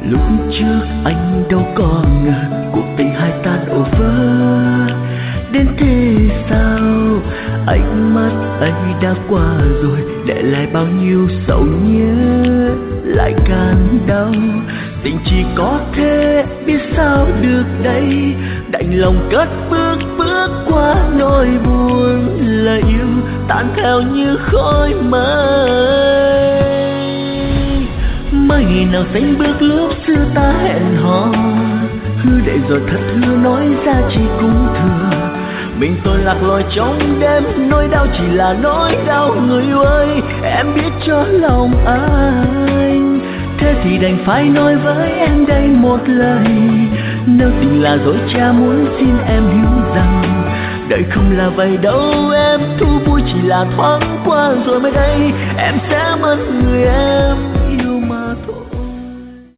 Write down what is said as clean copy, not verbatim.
Lúc trước anh đâu có ngờ cuộc tình hai ta đổ vỡ đến thế sao. Ánh mắt ấy đã qua rồi, để lại bao nhiêu sầu nhớ lại càng đau. Tình chỉ có thế, biết sao được đây, đành lòng cất bước bước qua nỗi buồn. Lời yêu tan theo như khói mây. Mây nào xanh bước lúc xưa ta hẹn hò, hứa để rồi thật hứa nói ra chỉ cũng thừa. Mình tôi lạc lối trong đêm, nỗi đau chỉ là nỗi đau. Người yêu ơi, em biết cho lòng anh, thế thì đành phải nói với em đây một lời. Nếu tình là dối trá, muốn xin em hiểu rằng đời không là vậy đâu em. Thú vui chỉ là thoáng qua rồi mới đây, em sẽ mất người em.